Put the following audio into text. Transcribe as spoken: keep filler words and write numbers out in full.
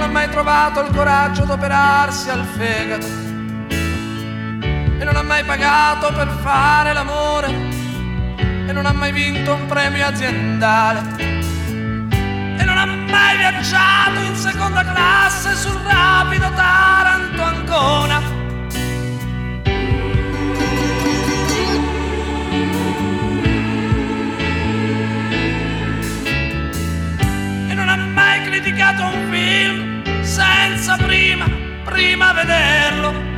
ha mai trovato il coraggio d'operarsi al fegato e non ha mai pagato per fare l'amore e non ha mai vinto un premio aziendale e non ha mai viaggiato in seconda classe sul rapido Taranto-Ancona. Criticato un film senza prima, prima vederlo